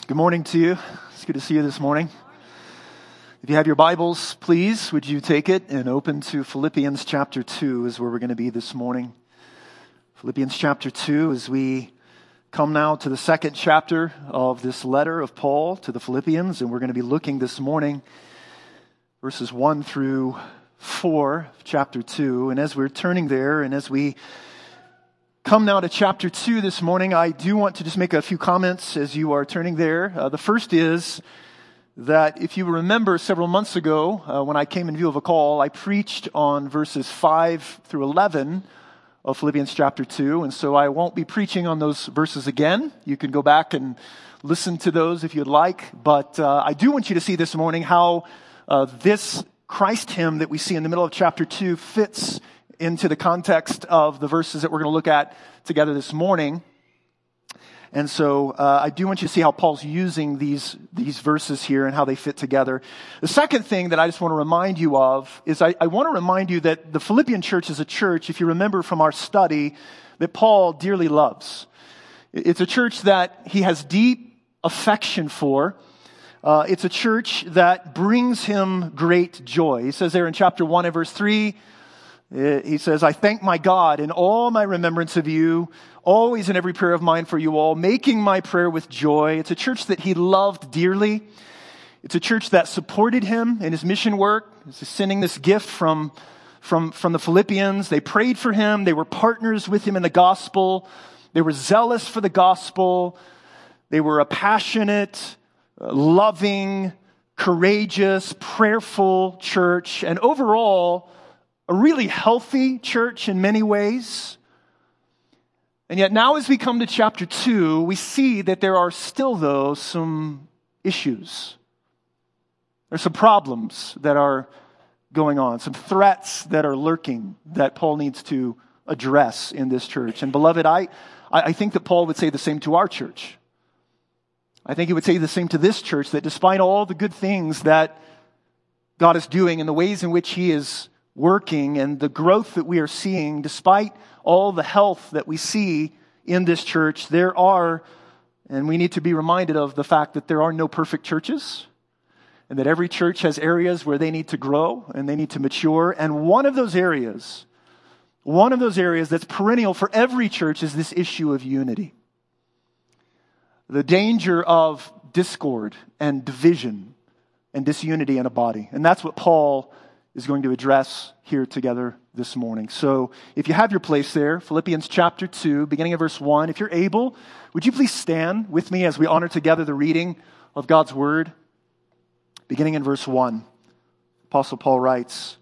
Good morning to you. It's good to see you this morning. If you have your Bibles, please, would you take it and open to Philippians chapter 2 is where we're going to be this morning. Philippians chapter 2 as we come now to the second chapter of this letter of Paul to the Philippians, and we're going to be looking this morning verses 1 through 4 of chapter 2. And as we're turning there and as we come now to chapter 2 this morning, I do want to just make a few comments as you are turning there. The first is that if you remember several months ago, when I came in view of a call, I preached on verses 5 through 11 of Philippians chapter 2, and so I won't be preaching on those verses again. You can go back and listen to those if you'd like, but I do want you to see this morning how this Christ hymn that we see in the middle of chapter 2 fits into the context of the verses that we're going to look at together this morning. And so I do want you to see how Paul's using these verses here and how they fit together. The second thing that I just want to remind you of is I want to remind you that the Philippian church is a church, if you remember from our study, that Paul dearly loves. It's a church that he has deep affection for. It's a church that brings him great joy. He says there in chapter 1 and verse 3, he says, I thank my God in all my remembrance of you, always in every prayer of mine for you all, making my prayer with joy. It's a church that he loved dearly. It's a church that supported him in his mission work. He's sending this gift from the Philippians. They prayed for him. They were partners with him in the gospel. They were zealous for the gospel. They were a passionate, loving, courageous, prayerful church. And overall, a really healthy church in many ways. And yet now as we come to chapter 2, we see that there are still, though, some issues. There's some problems that are going on, some threats that are lurking that Paul needs to address in this church. And beloved, I think that Paul would say the same to our church. I think he would say the same to this church, that despite all the good things that God is doing and the ways in which he is working and the growth that we are seeing, despite all the health that we see in this church, there are, and we need to be reminded of the fact that there are no perfect churches, and that every church has areas where they need to grow and they need to mature. And one of those areas that's perennial for every church is this issue of unity. The danger of discord and division and disunity in a body. And that's what Paul is going to address here together this morning. So if you have your place there, Philippians chapter 2, beginning of verse 1, if you're able, would you please stand with me as we honor together the reading of God's word? Beginning in verse 1, Apostle Paul writes,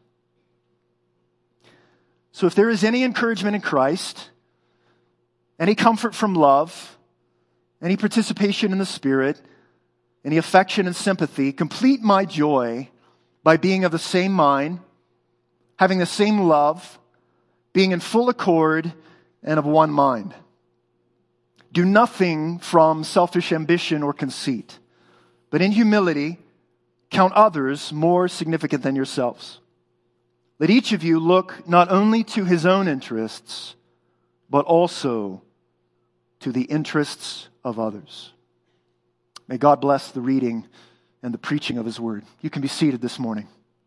So if there is any encouragement in Christ, any comfort from love, any participation in the Spirit, any affection and sympathy, complete my joy by being of the same mind, having the same love, being in full accord and of one mind. Do nothing from selfish ambition or conceit, but in humility count others more significant than yourselves. Let each of you look not only to his own interests, but also to the interests of others. May God bless the reading and the preaching of his word. You can be seated this morning.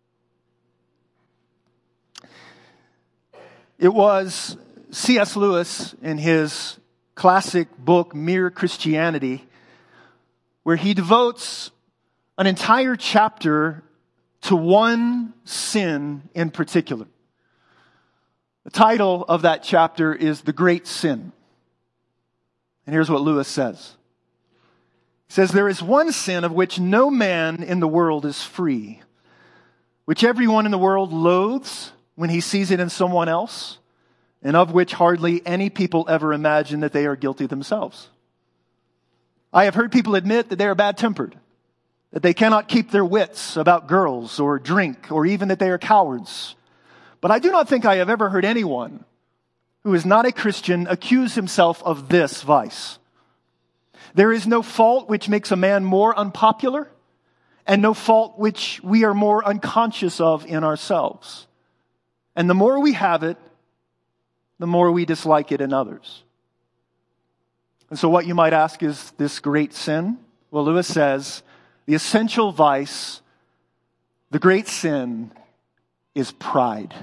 It was C.S. Lewis in his classic book, Mere Christianity, where he devotes an entire chapter to one sin in particular. The title of that chapter is The Great Sin. And here's what Lewis says. He says, there is one sin of which no man in the world is free, which everyone in the world loathes when he sees it in someone else, and of which hardly any people ever imagine that they are guilty themselves. I have heard people admit that they are bad-tempered, that they cannot keep their wits about girls or drink, or even that they are cowards. But I do not think I have ever heard anyone who is not a Christian accuse himself of this vice. There is no fault which makes a man more unpopular, and no fault which we are more unconscious of in ourselves. And the more we have it, the more we dislike it in others. And so what you might ask is this great sin? Well, Lewis says, the essential vice, the great sin, is pride.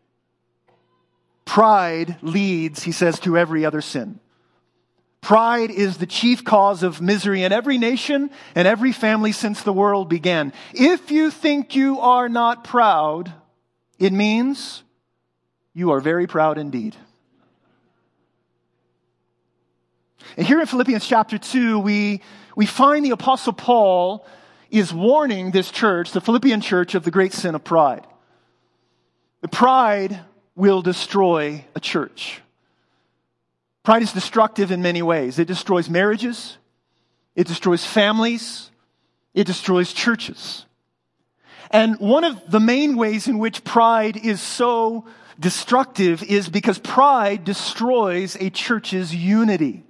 Pride leads, he says, to every other sin. Pride is the chief cause of misery in every nation and every family since the world began. If you think you are not proud, it means you are very proud indeed. And here in Philippians chapter 2, we find the Apostle Paul is warning this church, the Philippian church, of the great sin of pride. The pride will destroy a church. Pride is destructive in many ways. It destroys marriages. It destroys families. It destroys churches. And one of the main ways in which pride is so destructive is because pride destroys a church's unity.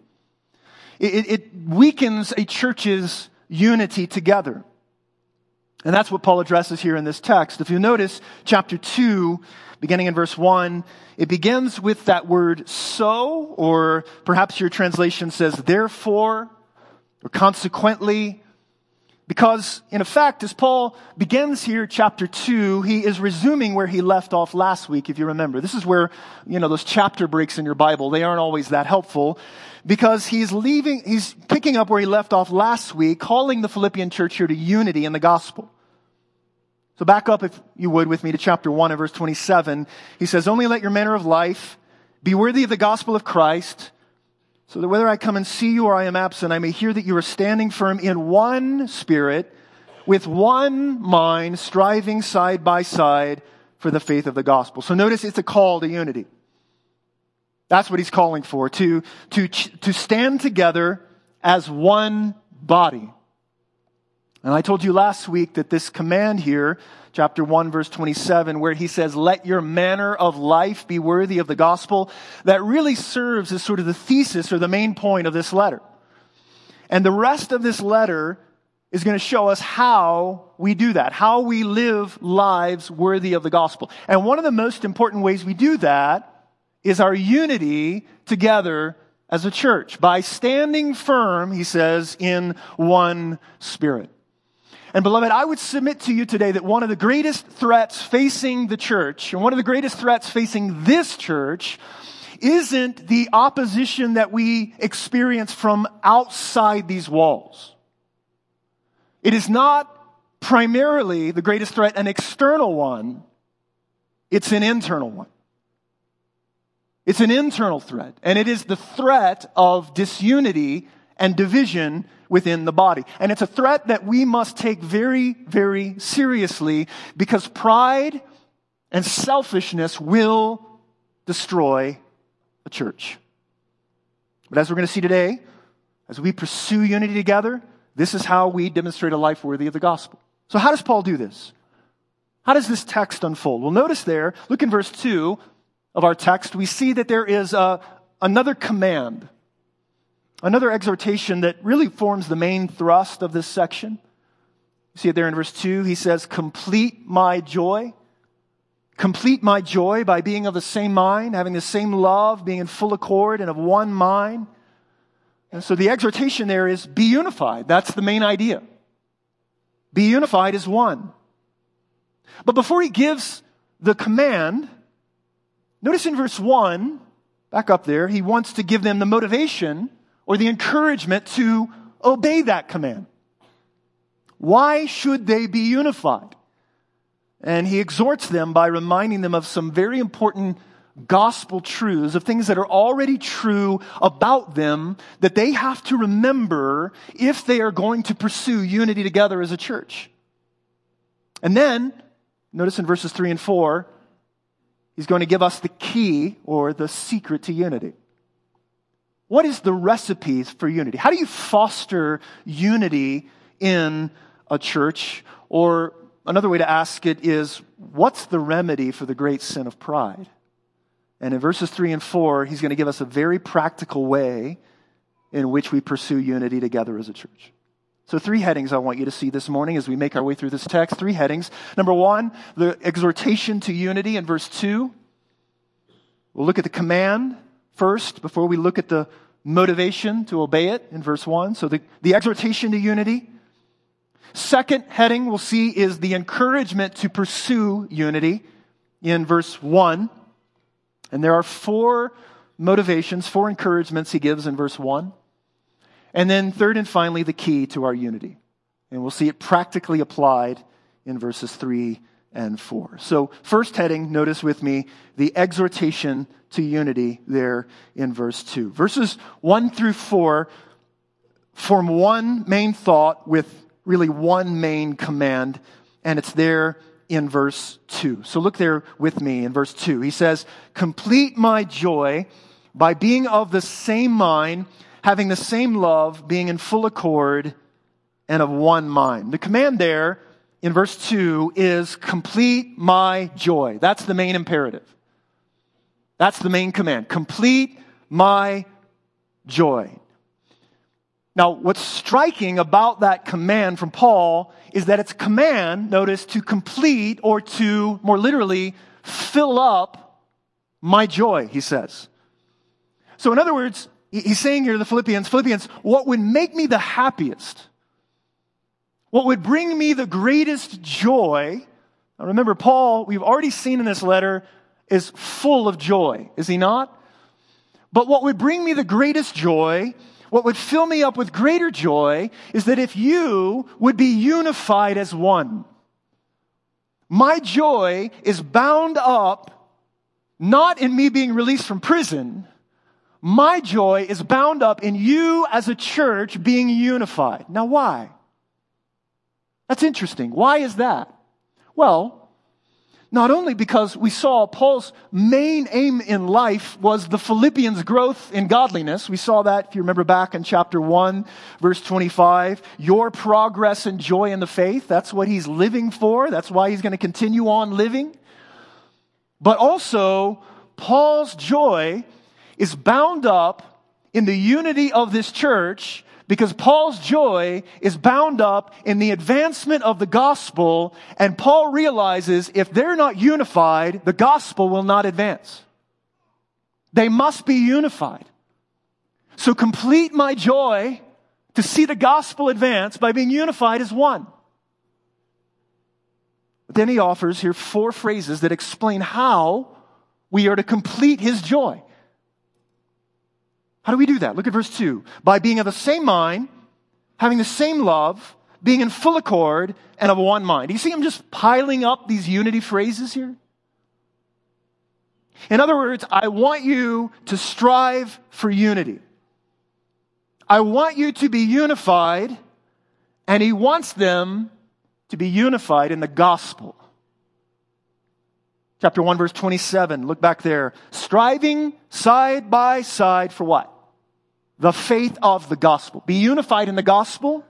It weakens a church's unity together. And that's what Paul addresses here in this text. If you notice, chapter 2, beginning in verse 1, it begins with that word so, or perhaps your translation says therefore, or consequently. Because, in effect, as Paul begins here, chapter 2, he is resuming where he left off last week, if you remember. This is where, those chapter breaks in your Bible, they aren't always that helpful. Because he's picking up where he left off last week, calling the Philippian church here to unity in the gospel. So back up, if you would, with me to chapter 1 and verse 27. He says, only let your manner of life be worthy of the gospel of Christ, so that whether I come and see you or I am absent, I may hear that you are standing firm in one spirit, with one mind, striving side by side for the faith of the gospel. So notice it's a call to unity. That's what he's calling for, to stand together as one body. And I told you last week that this command here, chapter 1, verse 27, where he says, let your manner of life be worthy of the gospel, that really serves as sort of the thesis or the main point of this letter. And the rest of this letter is going to show us how we do that, how we live lives worthy of the gospel. And one of the most important ways we do that is our unity together as a church, by standing firm, he says, in one spirit. And beloved, I would submit to you today that one of the greatest threats facing the church, and one of the greatest threats facing this church, isn't the opposition that we experience from outside these walls. It is not primarily the greatest threat, an external one. It's an internal one. It's an internal threat, and it is the threat of disunity and division within the body. And it's a threat that we must take very, very seriously, because pride and selfishness will destroy a church. But as we're going to see today, as we pursue unity together, this is how we demonstrate a life worthy of the gospel. So how does Paul do this? How does this text unfold? Well, notice there, look in verse 2 of our text, we see that there is another command, another exhortation that really forms the main thrust of this section. You see it there in verse 2. He says, complete my joy. Complete my joy by being of the same mind, having the same love, being in full accord and of one mind. And so the exhortation there is be unified. That's the main idea. Be unified as one. But before he gives the command, notice in verse 1, back up there, he wants to give them the motivation or the encouragement to obey that command. Why should they be unified? And he exhorts them by reminding them of some very important gospel truths, of things that are already true about them that they have to remember if they are going to pursue unity together as a church. And then, notice in verses 3 and 4, he's going to give us the key or the secret to unity. What is the recipe for unity? How do you foster unity in a church? Or another way to ask it is, what's the remedy for the great sin of pride? And in verses 3 and 4, he's going to give us a very practical way in which we pursue unity together as a church. So 3 headings I want you to see this morning as we make our way through this text. 3 headings. Number 1, the exhortation to unity in verse 2. We'll look at the command first before we look at the motivation to obey it in verse 1. So the exhortation to unity. Second heading we'll see is the encouragement to pursue unity in verse 1. And there are 4 motivations, 4 encouragements he gives in verse 1. And then third and finally, the key to our unity. And we'll see it practically applied in verses 3 and 4. So first heading, notice with me, the exhortation to unity there in verse 2. Verses 1 through 4 form one main thought with really one main command, and it's there in verse 2. So look there with me in verse 2. He says, "Complete my joy by being of the same mind, having the same love, being in full accord, and of one mind." The command there in verse 2 is complete my joy. That's the main imperative. That's the main command. Complete my joy. Now, what's striking about that command from Paul is that it's a command, notice, to complete or to, more literally, fill up my joy, he says. So in other words, he's saying here to the Philippians, what would make me the happiest, what would bring me the greatest joy? Now remember, Paul, we've already seen in this letter, is full of joy, is he not? But what would bring me the greatest joy, what would fill me up with greater joy, is that if you would be unified as one. My joy is bound up not in me being released from prison. My joy is bound up in you as a church being unified. Now why? That's interesting. Why is that? Well, not only because we saw Paul's main aim in life was the Philippians' growth in godliness. We saw that, if you remember back in chapter 1, verse 25. Your progress and joy in the faith. That's what he's living for. That's why he's going to continue on living. But also, Paul's joy is bound up in the unity of this church, because Paul's joy is bound up in the advancement of the gospel, and Paul realizes if they're not unified, the gospel will not advance. They must be unified. So complete my joy to see the gospel advance by being unified as one. But then he offers here 4 phrases that explain how we are to complete his joy. How do we do that? Look at verse 2. By being of the same mind, having the same love, being in full accord, and of one mind. Do you see him just piling up these unity phrases here? In other words, I want you to strive for unity. I want you to be unified, and he wants them to be unified in the gospel. Chapter 1, verse 27. Look back there. Striving side by side for what? The faith of the gospel. Be unified in the gospel.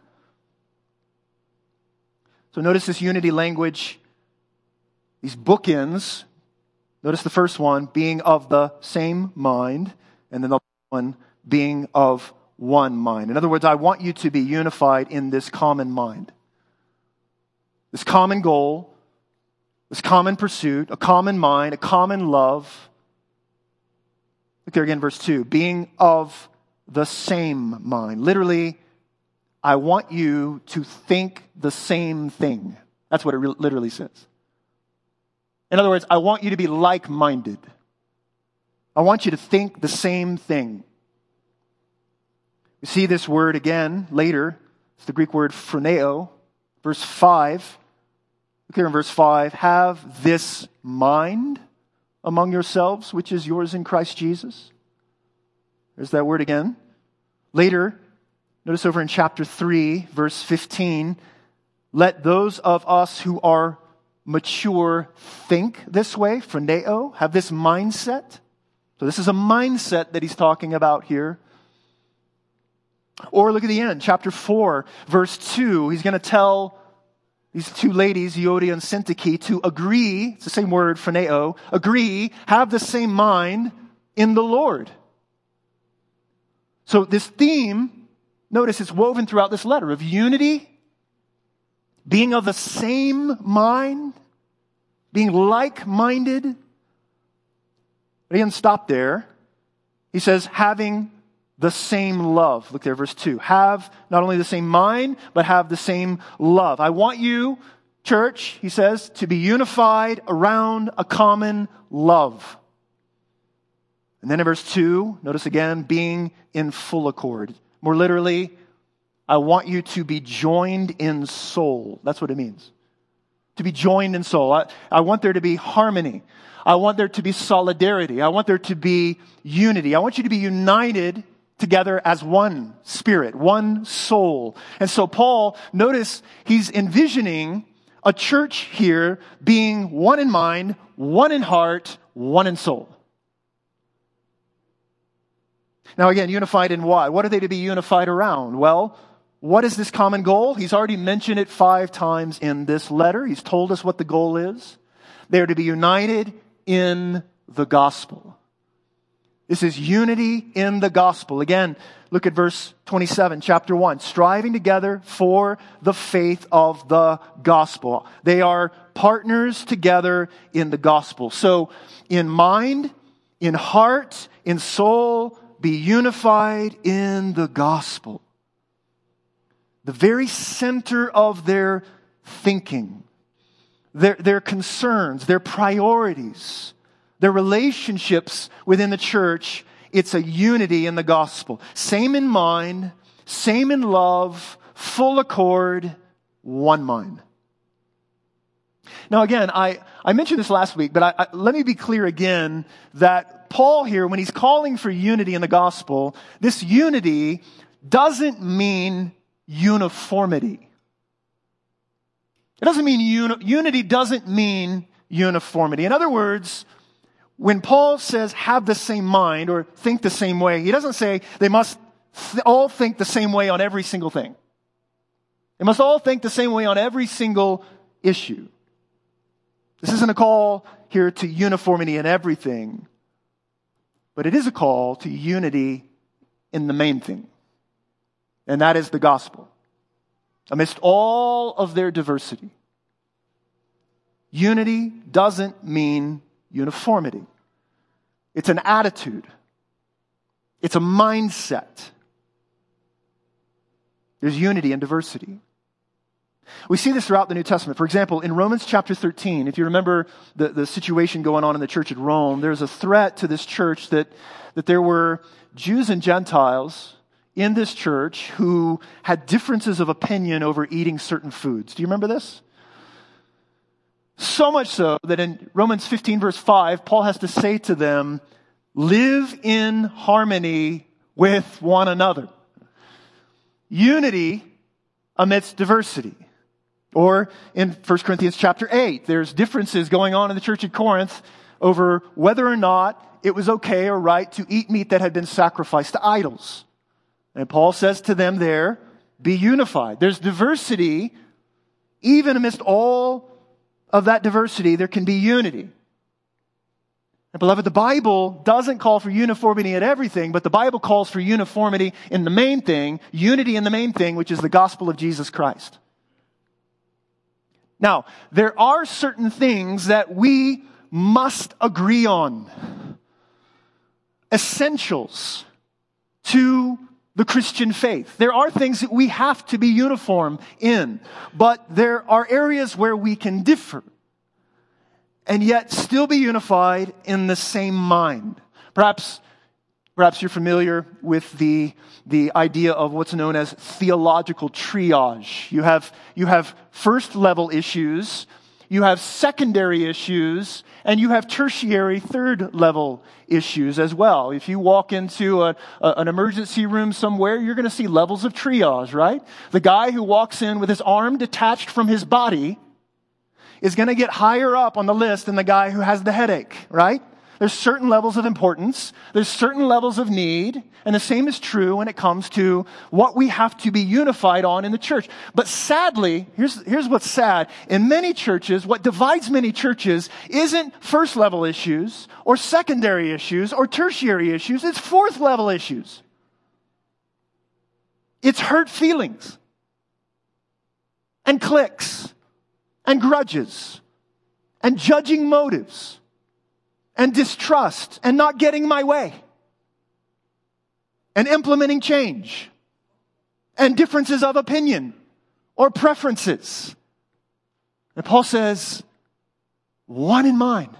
So notice this unity language, these bookends. Notice the first one, being of the same mind, and then the one, being of one mind. In other words, I want you to be unified in this common mind. This common goal, this common pursuit, a common mind, a common love. Look there again, verse 2. Being of the same mind. Literally, I want you to think the same thing. That's what it literally says. In other words, I want you to be like-minded. I want you to think the same thing. You see this word again later. It's the Greek word phroneo. Verse 5. Look here in verse 5. Have this mind among yourselves, which is yours in Christ Jesus. There's that word again. Later, notice over in chapter 3, verse 15, let those of us who are mature think this way, phroneo, have this mindset. So this is a mindset that he's talking about here. Or look at the end, chapter 4, verse 2, he's going to tell these 2 ladies, Euodia and Syntyche, to agree, it's the same word, phroneo, agree, have the same mind in the Lord. So this theme, notice it's woven throughout this letter of unity, being of the same mind, being like-minded. But he doesn't stop there. He says, having the same love. Look there, verse 2. Have not only the same mind, but have the same love. I want you, church, he says, to be unified around a common love. And then in verse 2, notice again, being in full accord. More literally, I want you to be joined in soul. That's what it means. To be joined in soul. I want there to be harmony. I want there to be solidarity. I want there to be unity. I want you to be united together as one spirit, one soul. And so Paul, notice he's envisioning a church here being one in mind, one in heart, one in soul. Now again, unified in what? What are they to be unified around? Well, what is this common goal? He's already mentioned it 5 times in this letter. He's told us what the goal is. They are to be united in the gospel. This is unity in the gospel. Again, look at verse 27, chapter 1. Striving together for the faith of the gospel. They are partners together in the gospel. So, in mind, in heart, in soul, be unified in the gospel. The very center of their thinking, their concerns, their priorities, their relationships within the church, it's a unity in the gospel. Same in mind, same in love, full accord, one mind. Now again, I mentioned this last week, but let me be clear again that Paul here, when he's calling for unity in the gospel, this unity doesn't mean uniformity. It doesn't mean unity doesn't mean uniformity. In other words, when Paul says have the same mind or think the same way, he doesn't say they must all think the same way on every single thing. They must all think the same way on every single issue. This isn't a call here to uniformity in everything, but it is a call to unity in the main thing. And that is the gospel. Amidst all of their diversity, unity doesn't mean uniformity. It's an attitude. It's a mindset. There's unity in diversity. We see this throughout the New Testament. For example, in Romans chapter 13, if you remember the situation going on in the church at Rome, there's a threat to this church that there were Jews and Gentiles in this church who had differences of opinion over eating certain foods. Do you remember this? So much so that in Romans 15 verse 5, Paul has to say to them, live in harmony with one another. Unity amidst diversity. Or in 1 Corinthians chapter 8, there's differences going on in the church at Corinth over whether or not it was okay or right to eat meat that had been sacrificed to idols. And Paul says to them there, be unified. There's diversity. Even amidst all of that diversity, there can be unity. And beloved, the Bible doesn't call for uniformity in everything, but the Bible calls for uniformity in the main thing, unity in the main thing, which is the gospel of Jesus Christ. Now, there are certain things that we must agree on. Essentials to the Christian faith. There are things that we have to be uniform in, but there are areas where we can differ and yet still be unified in the same mind. Perhaps you're familiar with the idea of what's known as theological triage. You have first level issues, you have secondary issues, and you have tertiary third level issues as well. If you walk into an emergency room somewhere, you're going to see levels of triage, right? The guy who walks in with his arm detached from his body is going to get higher up on the list than the guy who has the headache, right? There's certain levels of importance. There's certain levels of need. And the same is true when it comes to what we have to be unified on in the church. But sadly, here's what's sad. In many churches, what divides many churches isn't first level issues or secondary issues or tertiary issues. It's fourth level issues. It's hurt feelings and cliques and grudges and judging motives and distrust and not getting my way. and implementing change and differences of opinion or preferences. And Paul says, one in mind.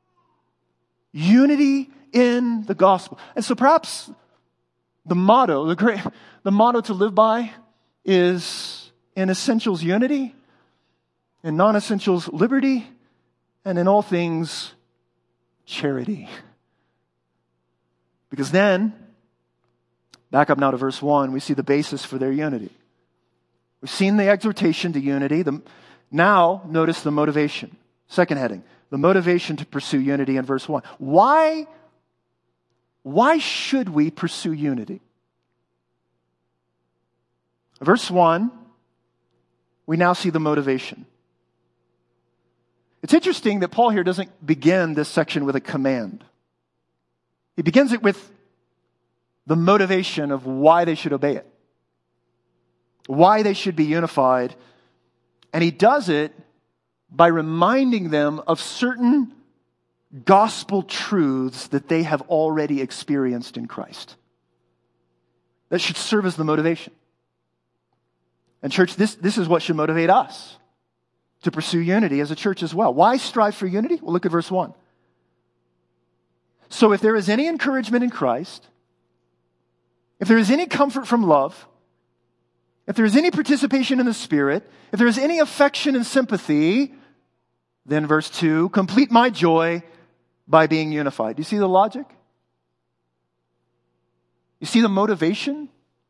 Unity in the gospel. And so perhaps the motto to live by is in essentials unity, in non-essentials liberty, and in all things charity. Because then, back up now to verse 1, we see the basis for their unity. We've seen the exhortation to unity. Now, notice the motivation. Second heading, the motivation to pursue unity in verse 1. Why should we pursue unity? Verse 1, we now see the motivation. It's interesting that Paul here doesn't begin this section with a command. He begins it with the motivation of why they should obey it, why they should be unified, and he does it by reminding them of certain gospel truths that they have already experienced in Christ. That should serve as the motivation. And church, this is what should motivate us to pursue unity as a church as well. Why strive for unity? Well, look at verse 1. So if there is any encouragement in Christ, if there is any comfort from love, if there is any participation in the Spirit, if there is any affection and sympathy, then verse 2, complete my joy by being unified. Do you see the logic? You see the motivation?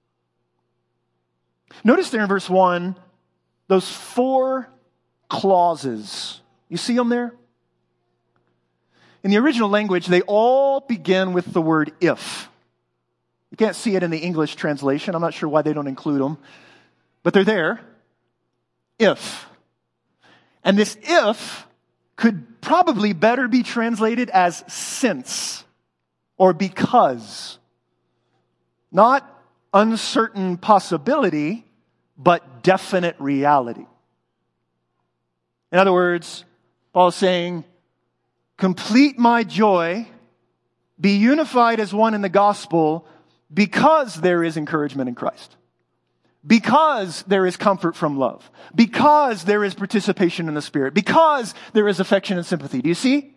Notice there in verse 1, those 4 clauses. You see them there? In the original language, they all begin with the word if. You can't see it in the English translation. I'm not sure why they don't include them. But they're there. If. And this if could probably better be translated as since or because. Not uncertain possibility, but definite reality. In other words, Paul is saying, complete my joy, be unified as one in the gospel, because there is encouragement in Christ. Because there is comfort from love. Because there is participation in the Spirit. Because there is affection and sympathy. Do you see?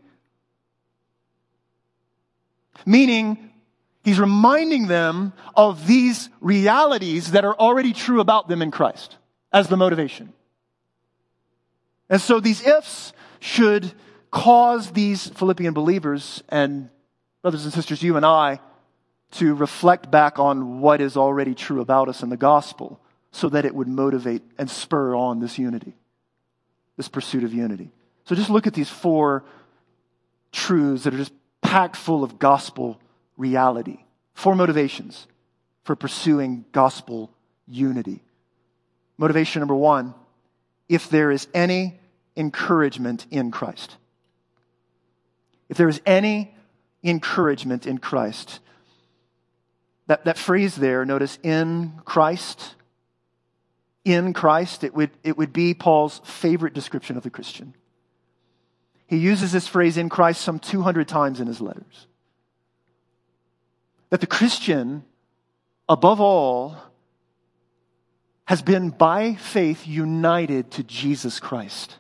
Meaning, he's reminding them of these realities that are already true about them in Christ as the motivation. And so these ifs should cause these Philippian believers and brothers and sisters, you and I, to reflect back on what is already true about us in the gospel so that it would motivate and spur on this unity, this pursuit of unity. So just look at these 4 truths that are just packed full of gospel reality. 4 motivations for pursuing gospel unity. Motivation number 1, if there is any encouragement in Christ. If there is any encouragement in Christ. That phrase there, notice, in Christ. In Christ, it would be Paul's favorite description of the Christian. He uses this phrase, in Christ, some 200 times in his letters. That the Christian, above all, has been by faith united to Jesus Christ.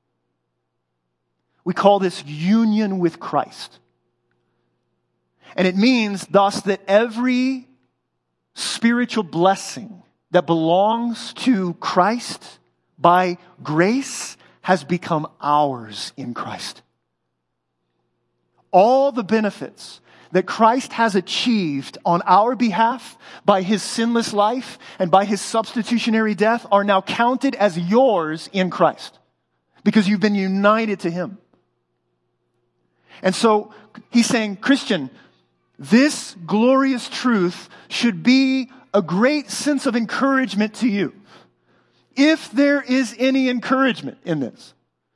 We call this union with Christ. And it means thus that every spiritual blessing that belongs to Christ by grace has become ours in Christ. All the benefits that Christ has achieved on our behalf by his sinless life and by his substitutionary death are now counted as yours in Christ because you've been united to him. And so he's saying, Christian, this glorious truth should be a great sense of encouragement to you. If there is any encouragement in this.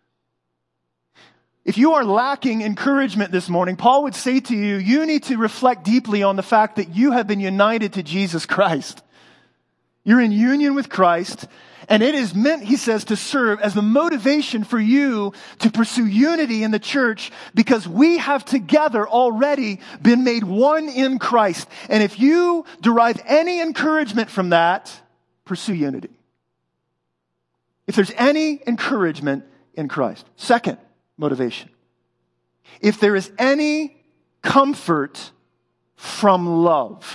If you are lacking encouragement this morning, Paul would say to you, you need to reflect deeply on the fact that you have been united to Jesus Christ. You're in union with Christ, and it is meant, he says, to serve as the motivation for you to pursue unity in the church, because we have together already been made one in Christ. And if you derive any encouragement from that, pursue unity. If there's any encouragement in Christ. Second motivation. If there is any comfort from love.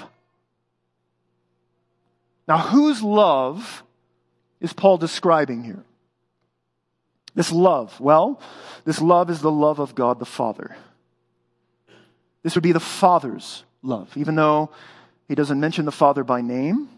Now, whose love is Paul describing here? This love. Well, this love is the love of God the Father. This would be the Father's love, even though he doesn't mention the Father by name.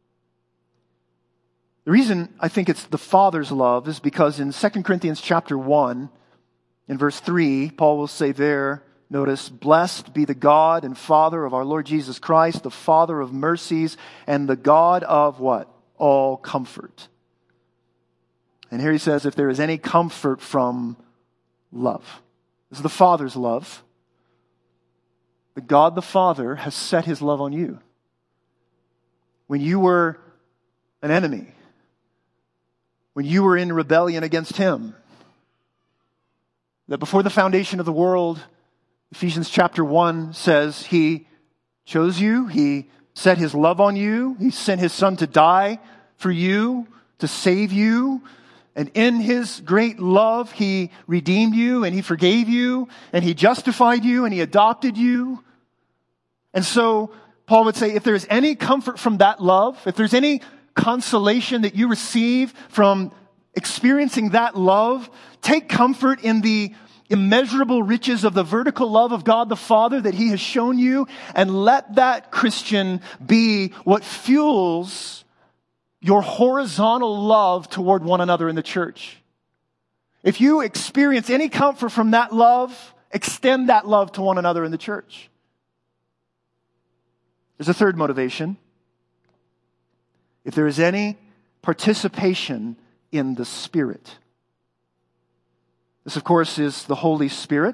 The reason I think it's the Father's love is because in 2 Corinthians chapter 1, in verse 3, Paul will say there, notice, blessed be the God and Father of our Lord Jesus Christ, the Father of mercies and the God of what? All comfort. And here he says, if there is any comfort from love. This is the Father's love. The God the Father has set his love on you. When you were an enemy, when you were in rebellion against him, that before the foundation of the world, Ephesians chapter 1 says he chose you, he set his love on you, he sent his Son to die for you, to save you, and in his great love he redeemed you, and he forgave you, and he justified you, and he adopted you. And so Paul would say, if there is any comfort from that love, if there's any consolation that you receive from experiencing that love, take comfort in the immeasurable riches of the vertical love of God the Father that he has shown you, and let that, Christian, be what fuels your horizontal love toward one another in the church. If you experience any comfort from that love, extend that love to one another in the church. There's a third motivation. If there is any participation in the Spirit. This, of course, is the Holy Spirit.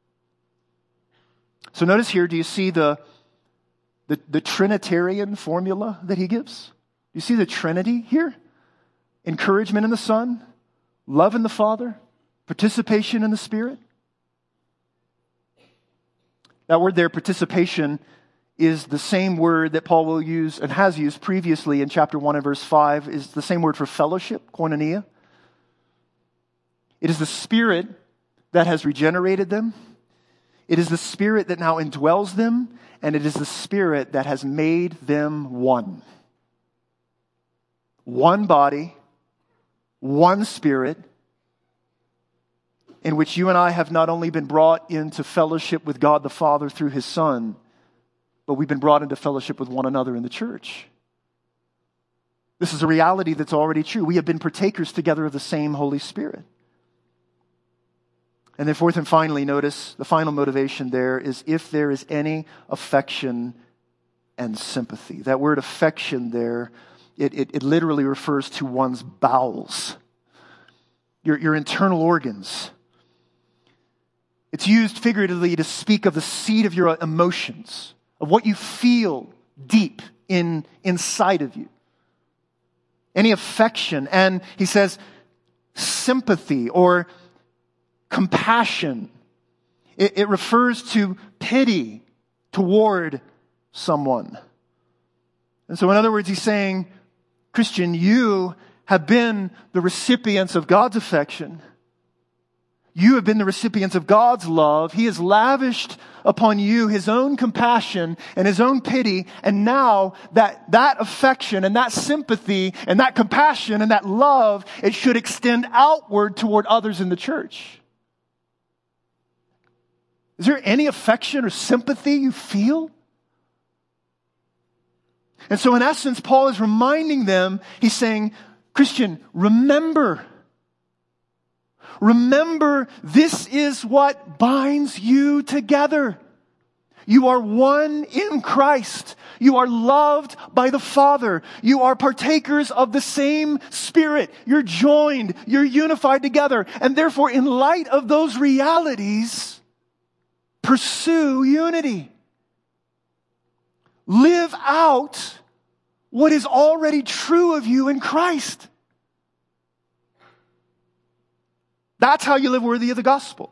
So notice here, do you see the Trinitarian formula that he gives? Do you see the Trinity here? Encouragement in the Son, love in the Father, participation in the Spirit. That word there, participation, is the same word that Paul will use and has used previously in chapter 1 and verse 5, is the same word for fellowship, koinonia. It is the Spirit that has regenerated them. It is the Spirit that now indwells them, and it is the Spirit that has made them one. One body, one Spirit, in which you and I have not only been brought into fellowship with God the Father through his Son, but we've been brought into fellowship with one another in the church. This is a reality that's already true. We have been partakers together of the same Holy Spirit. And then fourth and finally, notice the final motivation there is if there is any affection and sympathy. That word affection there, it literally refers to one's bowels, your internal organs. It's used figuratively to speak of the seat of your emotions, of what you feel deep inside of you. Any affection, and he says sympathy or compassion. It refers to pity toward someone. And so in other words, he's saying, Christian, you have been the recipients of God's affection. You have been the recipients of God's love. He has lavished upon you his own compassion and his own pity. And now that affection and that sympathy and that compassion and that love, it should extend outward toward others in the church. Is there any affection or sympathy you feel? And so in essence, Paul is reminding them, he's saying, Christian, remember, this is what binds you together. You are one in Christ. You are loved by the Father. You are partakers of the same Spirit. You're joined. You're unified together. And therefore, in light of those realities, pursue unity. Live out what is already true of you in Christ. That's how you live worthy of the gospel.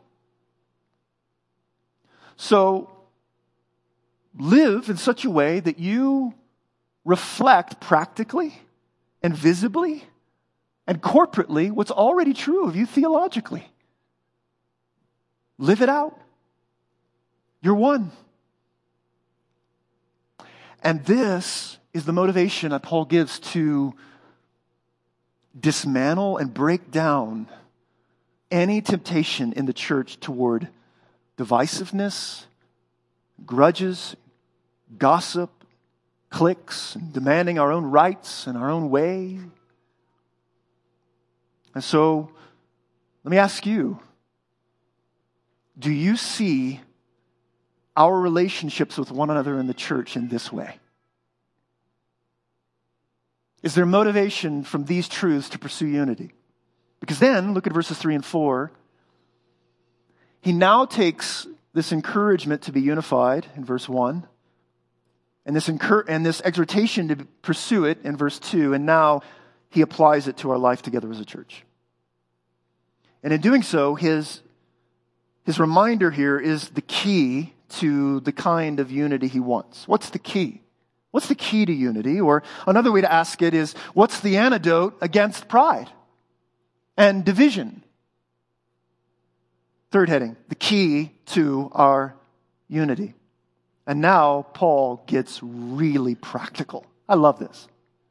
So, live in such a way that you reflect practically and visibly and corporately what's already true of you theologically. Live it out. You're one. And this is the motivation that Paul gives to dismantle and break down any temptation in the church toward divisiveness, grudges, gossip, cliques, and demanding our own rights and our own way. And so, let me ask you, do you see our relationships with one another in the church in this way? Is there motivation from these truths to pursue unity? Because then, look at verses 3 and 4. He now takes this encouragement to be unified in verse 1, and this exhortation to pursue it in verse 2, and now he applies it to our life together as a church. And in doing so, his reminder here is the key to the kind of unity he wants. What's the key? What's the key to unity? Or another way to ask it is, what's the antidote against pride and division? Third heading, the key to our unity. And now Paul gets really practical. I love this.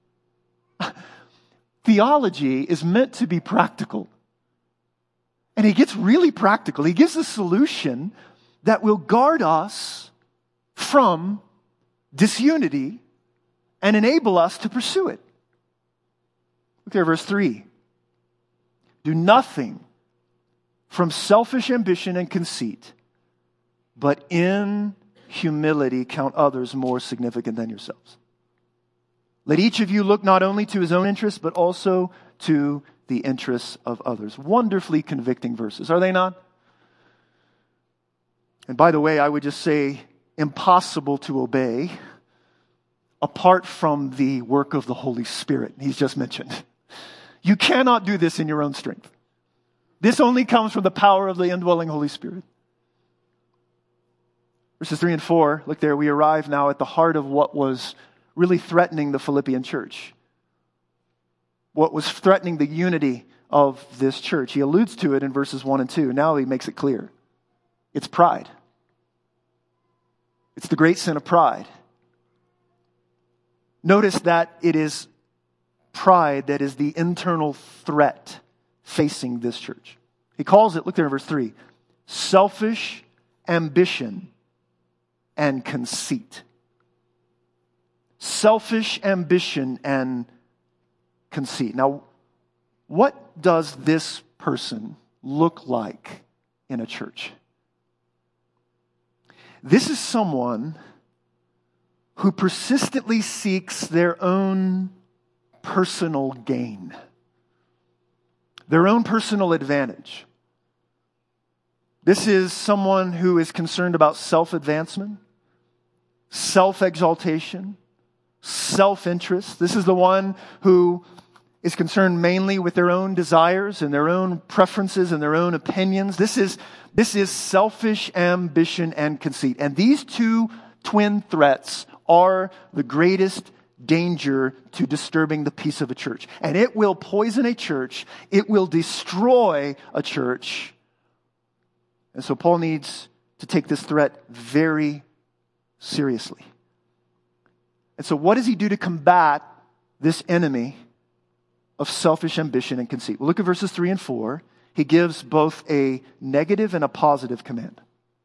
Theology is meant to be practical. And he gets really practical. He gives a solution that will guard us from disunity and enable us to pursue it. Look at verse 3. Do nothing from selfish ambition and conceit, but in humility count others more significant than yourselves. Let each of you look not only to his own interests, but also to the interests of others. Wonderfully convicting verses, are they not? And by the way, I would just say impossible to obey apart from the work of the Holy Spirit he's just mentioned. You cannot do this in your own strength. This only comes from the power of the indwelling Holy Spirit. Verses 3 and 4, look there, we arrive now at the heart of what was really threatening the Philippian church. What was threatening the unity of this church. He alludes to it in verses 1 and 2. Now he makes it clear. It's pride. It's the great sin of pride. Notice that it is pride that is the internal threat facing this church. He calls it, look there in verse 3, selfish ambition and conceit. Selfish ambition and conceit. Now, what does this person look like in a church? This is someone who persistently seeks their own personal gain, their own personal advantage. This is someone who is concerned about self-advancement, self-exaltation, self-interest. This is the one who is concerned mainly with their own desires and their own preferences and their own opinions. This is selfish ambition and conceit. And these two twin threats are the greatest danger to disturbing the peace of a church. And it will poison a church. It will destroy a church. And so Paul needs to take this threat very seriously. And so what does he do to combat this enemy of selfish ambition and conceit? Well, look at verses 3 and 4. He gives both a negative and a positive command.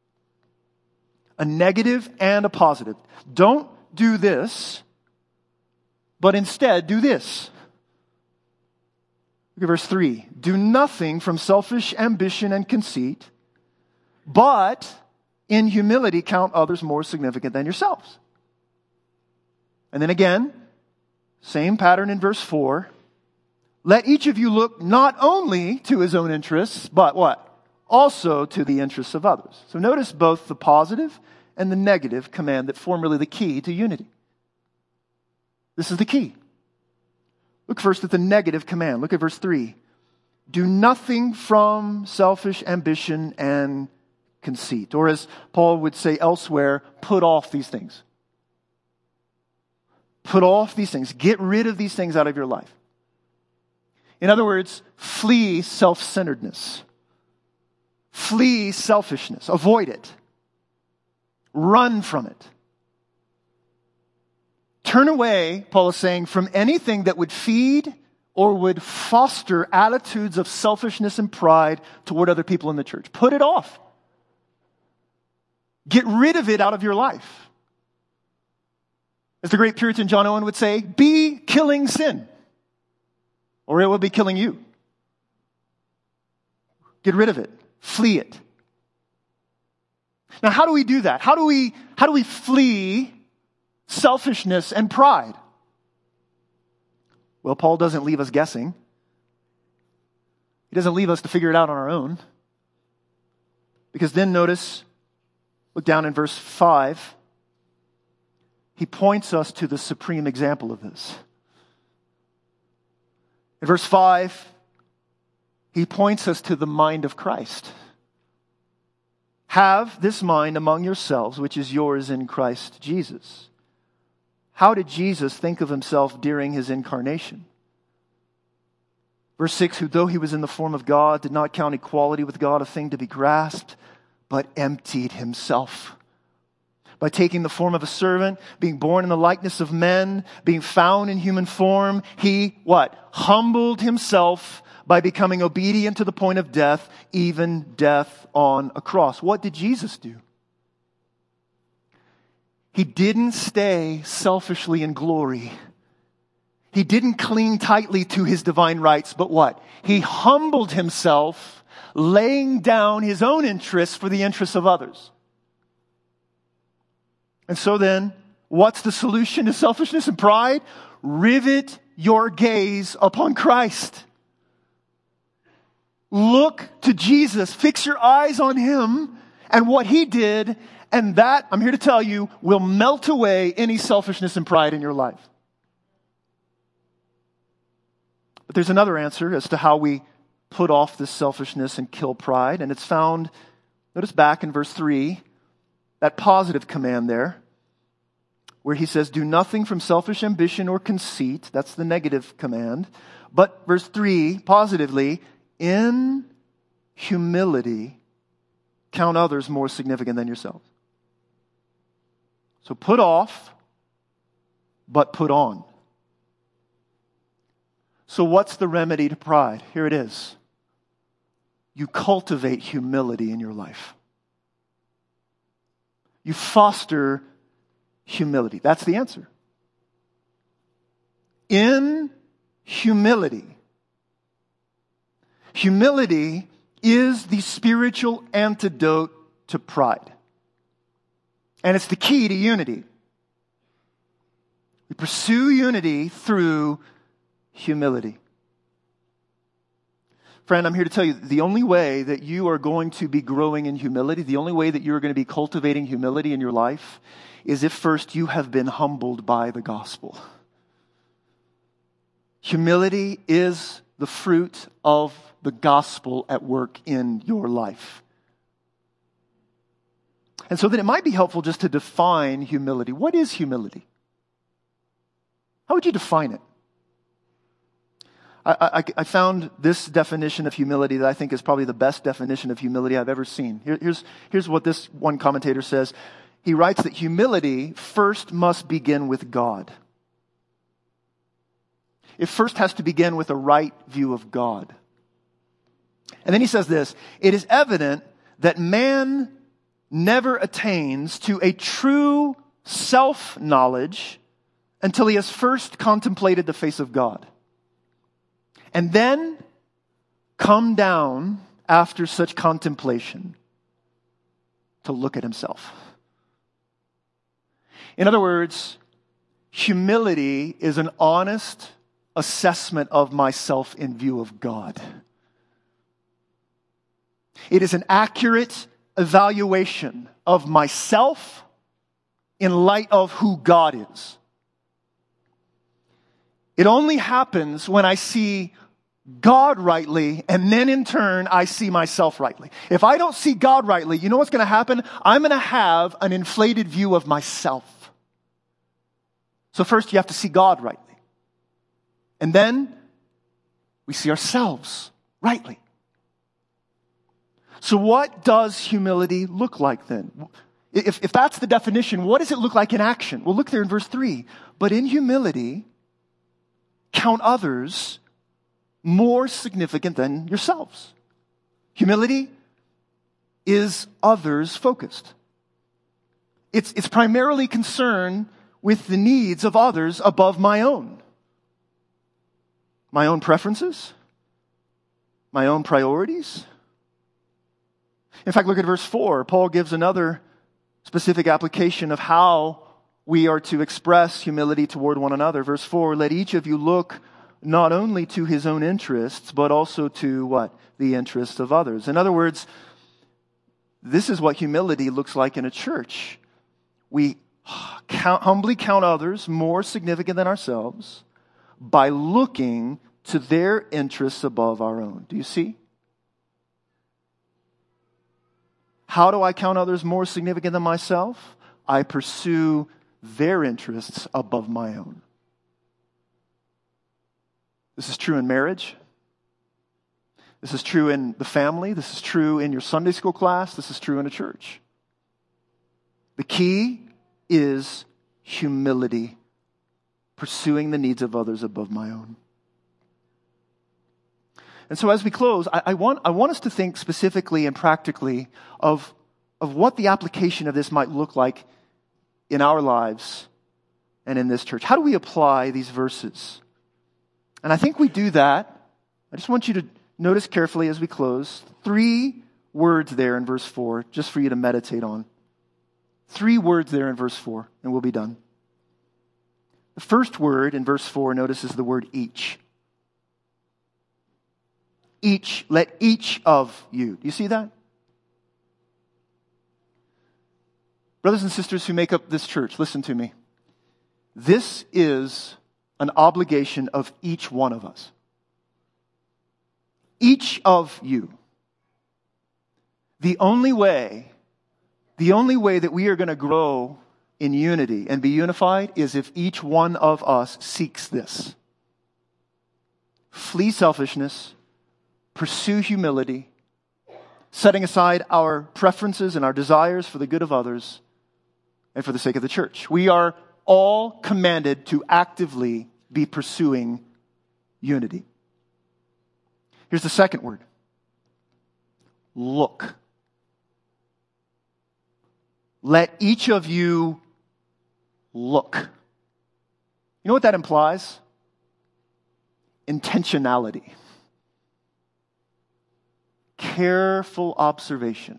A negative and a positive. Don't do this, but instead do this. Look at verse 3. Do nothing from selfish ambition and conceit, but in humility count others more significant than yourselves. And then again, same pattern in verse 4. Let each of you look not only to his own interests, but what? Also to the interests of others. So notice both the positive and the negative command that form really the key to unity. This is the key. Look first at the negative command. Look at verse 3. Do nothing from selfish ambition and conceit. Or as Paul would say elsewhere, put off these things. Put off these things. Get rid of these things out of your life. In other words, flee self-centeredness. Flee selfishness. Avoid it. Run from it. Turn away, Paul is saying, from anything that would feed or would foster attitudes of selfishness and pride toward other people in the church. Put it off. Get rid of it out of your life. As the great Puritan John Owen would say, be killing sin, or it will be killing you. Get rid of it. Flee it. Now, how do we do that? How do we flee selfishness and pride? Well, Paul doesn't leave us guessing. He doesn't leave us to figure it out on our own. Because then notice, look down in verse 5. He points us to the supreme example of this. In verse 5, he points us to the mind of Christ. Have this mind among yourselves, which is yours in Christ Jesus. How did Jesus think of himself during his incarnation? Verse 6, who though he was in the form of God, did not count equality with God a thing to be grasped, but emptied himself. By taking the form of a servant, being born in the likeness of men, being found in human form, he, what? Humbled himself by becoming obedient to the point of death, even death on a cross. What did Jesus do? He didn't stay selfishly in glory. He didn't cling tightly to his divine rights, but what? He humbled himself, laying down his own interests for the interests of others. And so then, what's the solution to selfishness and pride? Rivet your gaze upon Christ. Look to Jesus. Fix your eyes on him and what he did. And that, I'm here to tell you, will melt away any selfishness and pride in your life. But there's another answer as to how we put off this selfishness and kill pride. And it's found, notice back in verse 3, that positive command there, where he says, do nothing from selfish ambition or conceit. That's the negative command. But verse 3, positively, in humility, count others more significant than yourselves. So put off, but put on. So what's the remedy to pride? Here it is. You cultivate humility in your life. You foster humility. That's the answer. In humility. Humility is the spiritual antidote to pride. And it's the key to unity. We pursue unity through humility. Friend, I'm here to tell you, the only way that you are going to be growing in humility, the only way that you're going to be cultivating humility in your life, is if first you have been humbled by the gospel. Humility is the fruit of the gospel at work in your life. And so then it might be helpful just to define humility. What is humility? How would you define it? I found this definition of humility that I think is probably the best definition of humility I've ever seen. Here's what this one commentator says. He writes that humility first must begin with God. It first has to begin with a right view of God. And then he says this, it is evident that man never attains to a true self-knowledge until he has first contemplated the face of God. And then come down after such contemplation to look at himself. In other words, humility is an honest assessment of myself in view of God. It is an accurate evaluation of myself in light of who God is. It only happens when I see God rightly, and then in turn, I see myself rightly. If I don't see God rightly, you know what's going to happen? I'm going to have an inflated view of myself. So first you have to see God rightly. And then we see ourselves rightly. So what does humility look like then? If that's the definition, what does it look like in action? Well, look there in verse 3. But in humility, count others more significant than yourselves. Humility is others focused. It's primarily concerned with the needs of others above my own. My own preferences, my own priorities. In fact, look at verse 4. Paul gives another specific application of how we are to express humility toward one another. Verse 4, let each of you look not only to his own interests, but also to what? The interests of others. In other words, this is what humility looks like in a church. We humbly count others more significant than ourselves by looking to their interests above our own. Do you see? How do I count others more significant than myself? I pursue their interests above my own. This is true in marriage. This is true in the family. This is true in your Sunday school class. This is true in a church. The key is humility, pursuing the needs of others above my own. And so as we close, I want us to think specifically and practically of what the application of this might look like in our lives and in this church. How do we apply these verses? And I think we do that. I just want you to notice carefully as we close. 3 words there in verse 4, just for you to meditate on. 3 words there in verse 4, and we'll be done. The first word in verse 4, notice, is the word each. Each, let each of you. Do you see that? Brothers and sisters who make up this church, listen to me. This is an obligation of each one of us. Each of you. The only way that we are going to grow in unity and be unified is if each one of us seeks this. Flee selfishness, pursue humility, setting aside our preferences and our desires for the good of others and for the sake of the church. We are all commanded to actively be pursuing unity. Here's the second word. Look. Let each of you look. You know what that implies? Intentionality. Careful observation.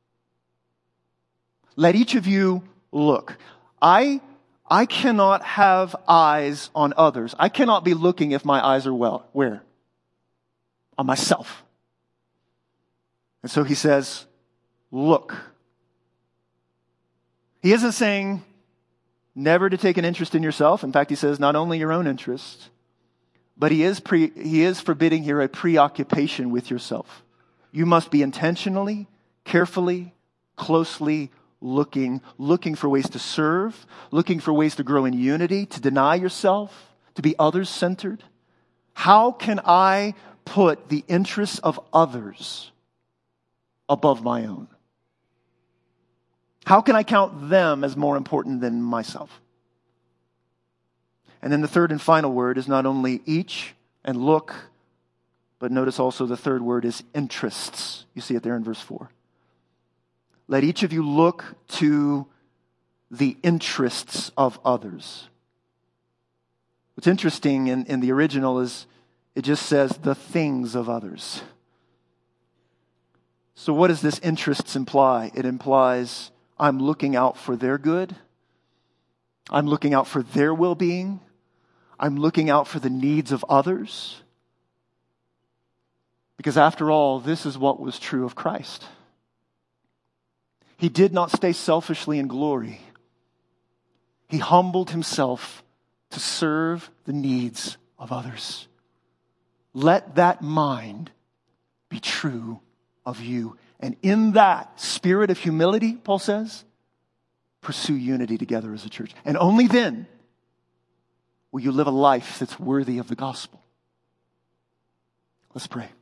Let each of you look. I cannot have eyes on others. I cannot be looking if my eyes are where? On myself. And so he says, look. He isn't saying never to take an interest in yourself. In fact, he says not only your own interest, but he is forbidding here a preoccupation with yourself. You must be intentionally, carefully, closely looking for ways to serve, looking for ways to grow in unity, to deny yourself, to be others-centered. How can I put the interests of others above my own? How can I count them as more important than myself? And then the third and final word is not only each and look, but notice also the third word is interests. You see it there in verse 4. Let each of you look to the interests of others. What's interesting in the original is it just says the things of others. So what does this interests imply? It implies I'm looking out for their good. I'm looking out for their well-being. I'm looking out for the needs of others. Because after all, this is what was true of Christ. He did not stay selfishly in glory. He humbled himself to serve the needs of others. Let that mind be true of you. And in that spirit of humility, Paul says, pursue unity together as a church. And only then will you live a life that's worthy of the gospel. Let's pray.